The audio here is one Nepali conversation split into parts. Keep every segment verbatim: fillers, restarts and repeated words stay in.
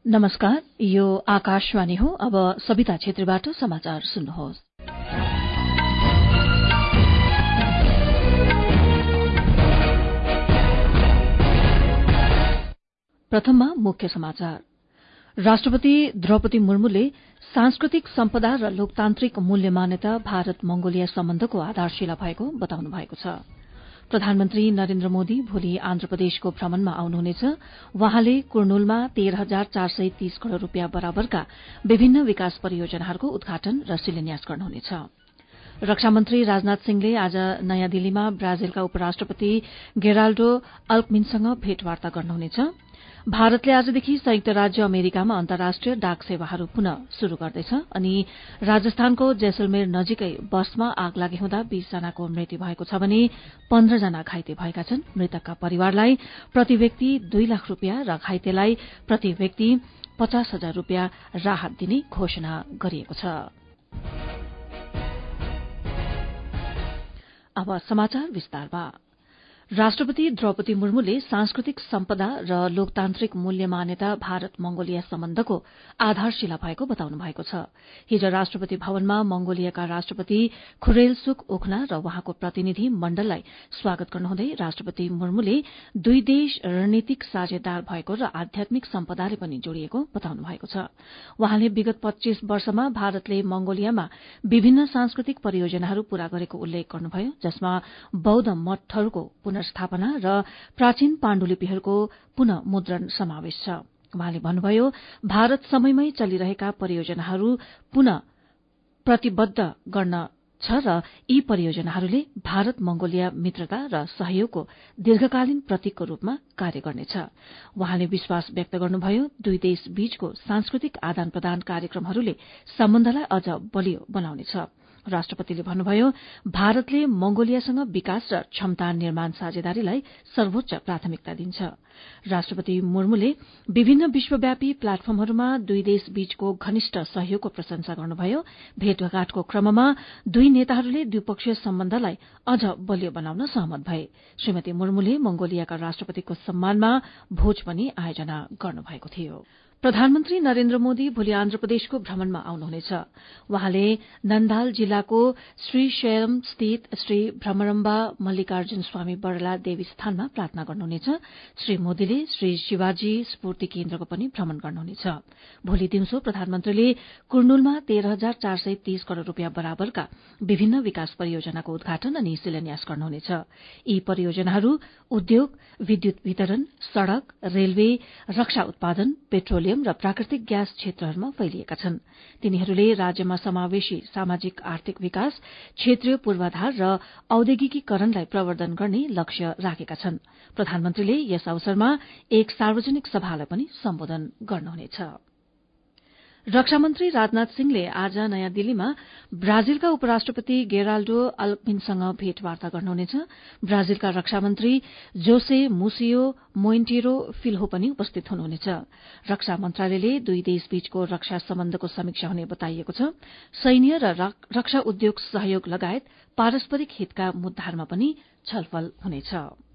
नमस्कार, यो आकाशवाणी हो। अब सविता छेत्रीबाट समाचार सुन्नुहोस्। प्रथममा मुख्य समाचार। राष्ट्रपति द्रौपदी मुर्मुले सांस्कृतिक सम्पदा र लोकतान्त्रिक मूल्य मान्यता भारत मंगोलिया सम्बन्धको आधारशिला भएको बताउनु भएको छ। प्रधानमन्त्री नरेन्द्र मोदी भोलि आन्ध्र प्रदेशको भ्रमणमा आउनुहुनेछ। वहाँले कुर्नुलमा तेह्र हजार चार सय तीस करोड़ रूपियाँ बराबरका विभिन्न विकास परियोजनाहरूको उद्घाटन र शिलान्यास गर्नुहुनेछ। रक्षामन्त्री राजनाथ सिंहले आज नयाँ दिल्लीमा ब्राजिलका उपराष्ट्रपति गेराल्डो अल्कमिनसँग भेटवार्ता गर्नुहुनेछ। भारतले आजदेखि संयुक्त राज्य अमेरिकामा अन्तर्राष्ट्रिय डाक सेवाहरू पुनः शुरू गर्दैछ अनि राजस्थानको जैसलमेर नजिकै बसमा आग लागे हुँदा बीस जनाको मृत्यु भएको छ भने पन्ध्र जना घाइते भएका छन्। मृतकका परिवारलाई प्रति व्यक्ति दुई लाख रूपियाँ र घाइतेलाई प्रति व्यक्ति पचास हजार रूपियाँ राहत दिने घोषणा गरिएको छ। अब समाचार विस्तारमा। राष्ट्रपति द्रौपदी मुर्मुले सांस्कृतिक सम्पदा र लोकतान्त्रिक मूल्य मान्यता भारत मंगोलिया सम्बन्धको आधारशिला भएको बताउनु भएको छ। हिज राष्ट्रपति भवनमा मंगोलियाका राष्ट्रपति खुरेलसुख उखना र उहाँको प्रतिनिधि मण्डललाई स्वागत गर्नुहुँदै राष्ट्रपति मुर्मुले दुई देश रणनीतिक साझेदार भएको र आध्यात्मिक सम्पदाले पनि जोडिएको बताउनु भएको छ। उहाँले विगत पच्चीस वर्षमा भारतले मंगोलियामा विभिन्न सांस्कृतिक परियोजनाहरू पूरा गरेको उल्लेख गर्नुभयो, जसमा बौद्ध मठहरूको पुनर्स्थापना र प्राचीन पाण्डुलिपिहरूको पुनः मुद्रण समावेश छ। उहाँले भन्नुभयो, भारत समयमै चलिरहेका परियोजनाहरू पुनः प्रतिबद्ध गर्न छ र यी परियोजनाहरूले भारत मंगोलिया मित्रता र सहयोगको दीर्घकालीन प्रतीकको रूपमा कार्य गर्नेछ। उहाँले विश्वास व्यक्त गर्नुभयो, दुई देश बीचको सांस्कृतिक आदान प्रदान कार्यक्रमहरूले सम्बन्धलाई अझ बलियो बनाउनेछ। राष्ट्रपतिले भन्नुभयो, भारतले मंगोलियासँग विकास र क्षमता निर्माण साझेदारीलाई सर्वोच्च प्राथमिकता दिन्छ। राष्ट्रपति मुर्मुले विभिन्न विश्वव्यापी प्लेटफर्महरूमा दुई देश बीचको घनिष्ठ सहयोगको प्रशंसा गर्नुभयो। भेटघाटको क्रममा दुई नेताहरूले द्विपक्षीय सम्बन्धलाई अझ बलियो बनाउन सहमत भए। श्रीमती मुर्मुले मंगोलियाका राष्ट्रपतिको सम्मानमा भोज पनि आयोजना गर्नुभएको थियो। प्रधानमन्त्री नरेन्द्र मोदी भोलि आन्ध्र प्रदेशको भ्रमणमा आउनुहुनेछ। उहाँले नन्दाल जिल्लाको श्रीशैलम स्थित श्री भ्रमरम्बा मल्लिकार्जुन स्वामी बरला देवी स्थानमा प्रार्थना गर्नुहुनेछ। श्री मोदीले श्री शिवाजी स्फूर्ति केन्द्रको पनि भ्रमण गर्नुहुनेछ। भोलि दिउँसो प्रधानमन्त्रीले कुर्नुलमा तेह्र हजार चार सय तीस करोड़ रूपियाँ बराबरका विभिन्न विकास परियोजनाको उद्घाटन अनि शिलान्यास गर्नुहुनेछ। यी परियोजनाहरू उद्योग, विद्युत वितरण, सड़क, रेलवे, रक्षा उत्पादन, पेट्रोलियम र प्राकृतिक ग्यास क्षेत्रहरूमा फैलिएका छन्। तिनीहरूले राज्यमा समावेशी सामाजिक आर्थिक विकास, क्षेत्रीय पूर्वाधार र औद्योगिकीकरणलाई प्रवर्धन गर्ने लक्ष्य राखेका छन्। प्रधानमन्त्रीले यस अवसरमा एक सार्वजनिक सभालाई पनि सम्बोधन गर्नुहुनेछ। रक्षामन्त्री राजनाथ सिंहले आज नयाँ दिल्लीमा ब्राजिलका उपराष्ट्रपति गेराल्डो अल्कमिनसँग भेटवार्ता गर्नुहुनेछ। ब्राजिलका रक्षामन्त्री जोसे मूसियो मोइन्टेरो फिल्हो पनि उपस्थित हुनुहुनेछ। रक्षा मन्त्रालयले दुई देश बीचको रक्षा सम्बन्धको समीक्षा हुने बताइएको छ। सैन्य र रक्षा उद्योग सहयोग लगायत पारस्परिक हितका मुद्दाहरूमा पनि छलफल हुनेछ।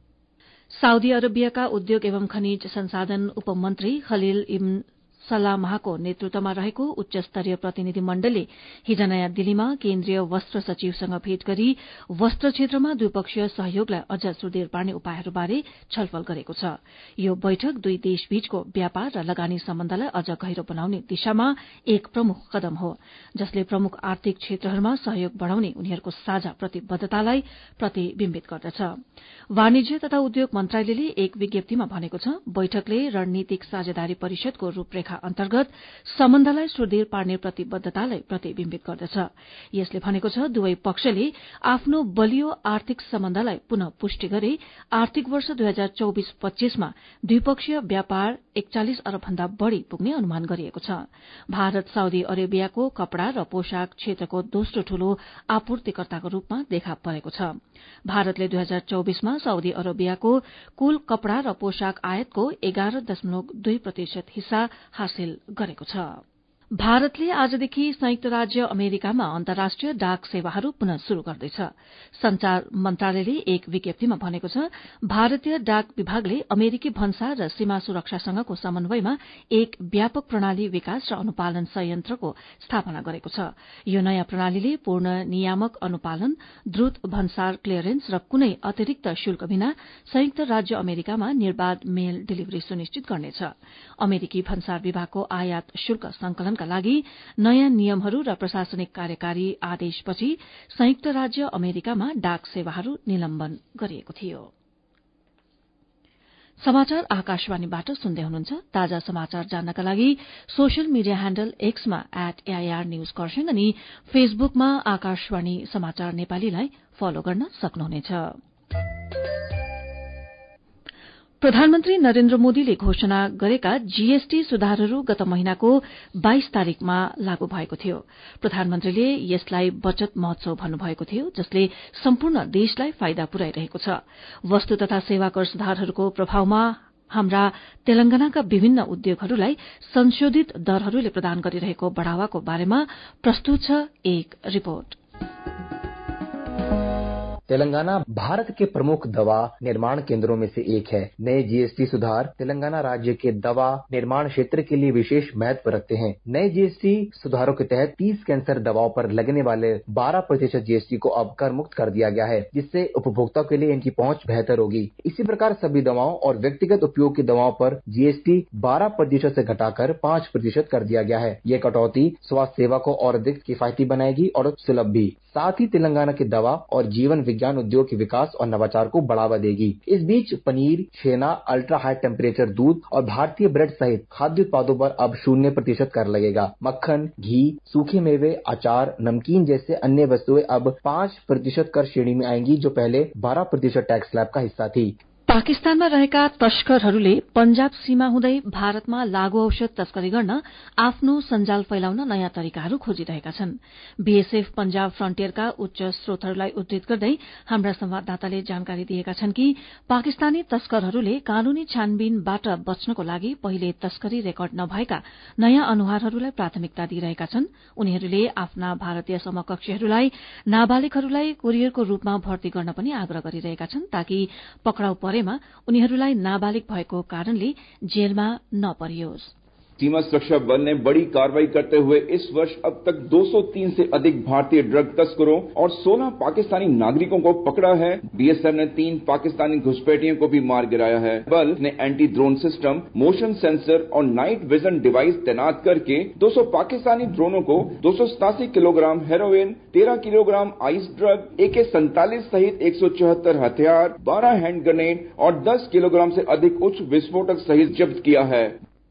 साउदी अरबियाका उद्योग एवं खनिज संसाधन उपमन्त्री खलील इब्न सलामाहको नेतृत्वमा रहेको उच्च स्तरीय प्रतिनिधि मण्डलले हिज नयाँ दिल्लीमा केन्द्रीय वस्त्र सचिवसँग भेट गरी वस्त्र क्षेत्रमा द्विपक्षीय सहयोगलाई अझ सुदृढ़ पार्ने उपायहरूबारे छलफल गरेको छ। यो बैठक दुई देश बीचको व्यापार र लगानी सम्बन्धलाई अझ गहिरो बनाउने दिशामा एक प्रमुख कदम हो, जसले प्रमुख आर्थिक क्षेत्रहरूमा सहयोग बढ़ाउने उनीहरूको साझा प्रतिबद्धतालाई प्रतिबिम्बित गर्दछ। वाणिज्य तथा उद्योग मन्त्रालयले एक विज्ञप्तिमा भनेको छ, बैठकले रणनीतिक साझेदारी परिषदको रूपरेखा अन्तर्गत सम्बन्धलाई सुदृढ़ पार्ने प्रतिबद्धतालाई प्रतिबिम्बित गर्दछ। यसले भनेको छ, दुवै पक्षले आफ्नो बलियो आर्थिक सम्बन्धलाई पुनः पुष्टि गरे आर्थिक वर्ष दुई हजार चौबिस पच्चीसमा द्विपक्षीय व्यापार एकचालिस अरब भन्दा बढ़ी पुग्ने अनुमान गरिएको छ। भारत साउदी अरेबियाको कपड़ा र पोशाक क्षेत्रको दोस्रो ठूलो आपूर्तिकर्ताको रूपमा देखा परेको छ। भारतले दुई हजार चौबिसमा साउदी अरेबियाको कुल कपड़ा र पोशाक आयातको एघार दशमलव दुई प्रतिशत हिस्सा हासिल गरेको छ। भारतले आजदेखि संयुक्त राज्य अमेरिकामा अन्तर्राष्ट्रिय डाक सेवाहरू पुनः शुरू गर्दैछ। संचार मन्त्रालयले एक विज्ञप्तिमा भनेको छ, भारतीय डाक विभागले अमेरिकी भन्सार र सीमा सुरक्षासँगको समन्वयमा एक व्यापक प्रणाली विकास र अनुपालन संयन्त्रको स्थापना गरेको छ। यो नयाँ प्रणालीले पूर्ण नियामक अनुपालन, द्रुत भन्सार क्लियरेन्स र कुनै अतिरिक्त शुल्क बिना संयुक्त राज्य अमेरिकामा निर्बाध मेल डेलिभरी सुनिश्चित गर्नेछ। अमेरिकी भन्सार विभागको आयात शुल्क संकलनका लागि नयाँ नियमहरू र प्रशासनिक कार्यकारी आदेशपछि संयुक्त राज्य अमेरिकामा डाक सेवाहरू निलम्बन गरिएको थियो। समाचार आकाशवाणीबाट सुन्दै हुनुहुन्छ। ताजा समाचार जान्नका लागि सोशल मीडिया ह्याण्डल एक्समा एट एआईआर न्यूज खरसाङ अनि फेसबुकमा आकाशवाणी समाचार नेपालीलाई फलो गर्न सक्नुहुनेछ। प्रधानमन्त्री नरेन्द्र मोदीले घोषणा गरेका जीएसटी सुधारहरू गत महिनाको बाइस तारीकमा लागू भएको थियो। प्रधानमन्त्रीले यसलाई बचत महोत्सव भन्नुभएको थियो, जसले सम्पूर्ण देशलाई फाइदा पुर्याइरहेको छ। वस्तु तथा सेवा कर सुधारहरूको प्रभावमा हाम्रा तेलंगानाका विभिन्न उद्योगहरूलाई संशोधित दरहरूले प्रदान गरिरहेको बढ़ावाको बारेमा प्रस्तुत छ एक रिपोर्ट। तेलंगाना भारत के प्रमुख दवा निर्माण केंद्रों में से एक है। नए जीएसटी सुधार तेलंगाना राज्य के दवा निर्माण क्षेत्र के लिए विशेष महत्व रखते हैं। नए जीएसटी सुधारों के तहत तीस कैंसर दवाओं पर लगने वाले बारह प्रतिशत जीएसटी को अब कर मुक्त कर दिया गया है, जिससे उपभोक्ताओं के लिए इनकी पहुंच बेहतर होगी। इसी प्रकार सभी दवाओं और व्यक्तिगत उपयोग की दवाओं पर जीएसटी बारह प्रतिशत से घटाकर पांच प्रतिशत कर दिया गया है। ये कटौती स्वास्थ्य सेवा को और अधिक किफायती बनाएगी और सुलभ भी। साथ ही तेलंगाना की दवा और जीवन विज्ञान उद्योग के विकास और नवाचार को बढ़ावा देगी। इस बीच paneer, chhena, ultra high temperature दूध और भारतीय ब्रेड सहित खाद्य उत्पादों पर अब शून्य प्रतिशत कर लगेगा। मक्खन, घी, सूखे मेवे, अचार, नमकीन जैसे अन्य वस्तुएं अब पांच प्रतिशत कर श्रेणी में आएंगी, जो पहले बारह प्रतिशत टैक्स स्लैब का हिस्सा थी। पाकिस्तानमा रहेका तस्करहरूले पंजाब सीमा हुँदै भारतमा लागू औषध तस्करी गर्न आफ्नो सञ्जाल फैलाउन नयाँ तरिकाहरू खोजिरहेका छन्। बीएसएफ पंजाब फ्रन्टियरका उच्च स्रोतहरूलाई उद्धृत गर्दै हाम्रा संवाददाताले जानकारी दिएका छन् कि पाकिस्तानी तस्करहरूले कानूनी छानबिनबाट बच्नको लागि पहिले तस्करी रेकर्ड नभएका नयाँ अनुहारहरूलाई प्राथमिकता दिइरहेका छन्। उनीहरूले आफ्ना भारतीय समकक्षीहरूलाई नाबालिगहरूलाई कोरियरको रूपमा भर्ती गर्न पनि आग्रह गरिरहेका छन्, ताकि पक्राउ परे उनीहरूलाई नाबालिग भएको कारणले जेलमा नपरियोस्। सीमा सुरक्षा बल ने बड़ी कार्रवाई करते हुए इस वर्ष अब तक दो सौ तीन से अधिक भारतीय ड्रग तस्करों और सोलह पाकिस्तानी नागरिकों को पकड़ा है। बीएसएफ ने तीन पाकिस्तानी घुसपैठियों को भी मार गिराया है। बल ने anti drone system, motion sensor और नाइट विजन डिवाइस तैनात करके दो सौ पाकिस्तानी ड्रोनों को दो सौ सतासी किलोग्राम हेरोइन, तेरह kilogram ice drug, A K सैंतालीस सहित एक सौ चौहत्तर हथियार, बारह हैंड ग्रेनेड और दस किलोग्राम से अधिक उच्च विस्फोटक सहित जब्त किया है।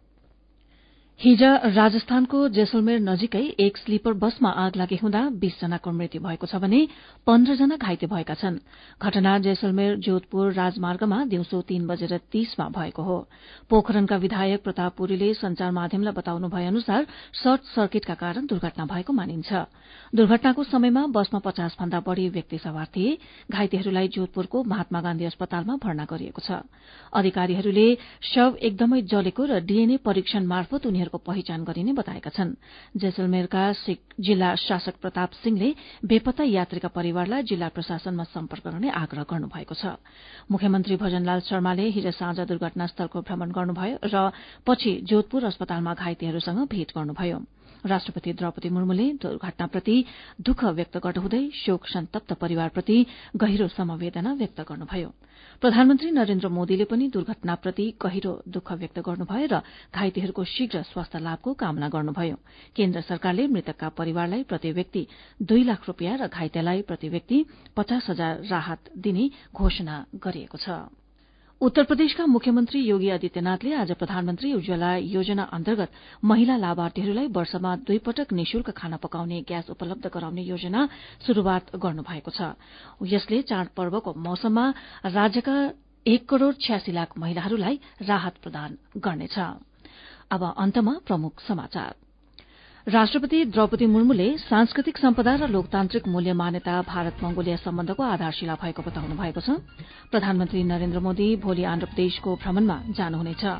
हिज राजस्थानको जैसलमेर नजिकै एक स्लीपर बसमा आग लागे हुँदा बीस जनाको मृत्यु भएको छ भने पन्ध्र जना घाइते भएका छन्। घटना जैसलमेर जोधपुर राजमार्गमा दिउँसो तीन बजेर तीसमा भएको हो। पोखरनका विधायक प्रताप पुरीले संचार माध्यमलाई बताउनु भए अनुसार सर्ट सर्किटका कारण दुर्घटना भएको मानिन्छ। दुर्घटनाको समयमा बसमा पचास भन्दा बढ़ी व्यक्ति सवार थिए। घाइतेहरूलाई जोधपुरको महात्मा गान्धी अस्पतालमा भर्ना गरिएको छ। अधिकारीहरूले शव एकदमै जलेको र डीएनए परीक्षण मार्फत उनीहरूको पहिचान गरिने बताएका छन्। जैसलमेरका जिल्ला शासक प्रताप सिंहले बेपत्ता यात्रीका परिवारलाई जिल्ला प्रशासनमा सम्पर्क गर्ने आग्रह गर्नुभएको छ। मुख्यमन्त्री भजनलाल शर्माले हिज साँझ दुर्घटनास्थलको भ्रमण गर्नुभयो र पछि जोधपुर अस्पतालमा घाइतेहरूसँग भेट गर्नुभयो। राष्ट्रपति द्रौपदी मुर्मुले दुर्घटनाप्रति दुःख व्यक्त गर्नुहुँदै शोक सन्तप्त परिवारप्रति गहिरो समवेदना व्यक्त गर्नुभयो। प्रधानमन्त्री नरेन्द्र मोदीले पनि दुर्घटनाप्रति गहिरो दुःख व्यक्त गर्नुभयो र घाइतेहरूको शीघ्र स्वास्थ्य लाभको कामना गर्नुभयो। केन्द्र सरकारले मृतकका परिवारलाई प्रति व्यक्ति दुई लाख रूपियाँ र घाइतेलाई प्रति व्यक्ति पचास हजार राहत दिने घोषणा गरिएको छ। उत्तर प्रदेशका मुख्यमन्त्री योगी आदित्यनाथले आज प्रधानमन्त्री उज्जवला योजना अन्तर्गत महिला लाभार्थीहरूलाई वर्षमा दुई पटक निशुल्क खाना पकाउने ग्यास उपलब्ध गराउने योजना शुरूआत गर्नुभएको छ। यसले चाडपर्वको मौसममा राज्यका एक करोड़ छ्यासी लाख महिलाहरूलाई राहत प्रदान गर्नेछ। अब अन्तमा प्रमुख समाचार। राष्ट्रपति द्रौपदी मुर्मुले सांस्कृतिक सम्पदा र लोकतान्त्रिक मूल्य मान्यता भारत मंगोलिया सम्बन्धको आधारशिला भएको बताउनु भएको छ। प्रधानमन्त्री नरेन्द्र मोदी भोलि आन्ध्र प्रदेशको भ्रमणमा जानुहुनेछ।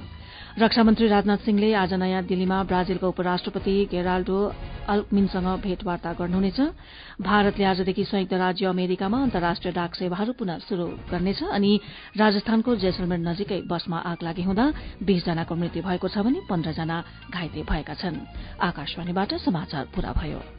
रक्षामन्त्री राजनाथ सिंहले आज नयाँ दिल्लीमा ब्राजिलको उपराष्ट्रपति गेराल्डो अल्कमिनसँग भेटवार्ता गर्नुहुनेछ। भारतले आजदेखि संयुक्त राज्य अमेरिकामा अन्तर्राष्ट्रिय डाक सेवाहरू पुनः शुरू गर्नेछ अनि राजस्थानको जैसलमेर नजिकै बसमा आग लागि हुँदा बीस जनाको मृत्यु भएको छ भने पन्ध्र जना घाइते भएका छन्। आकाशवाणीबाट समाचार पूरा भयो।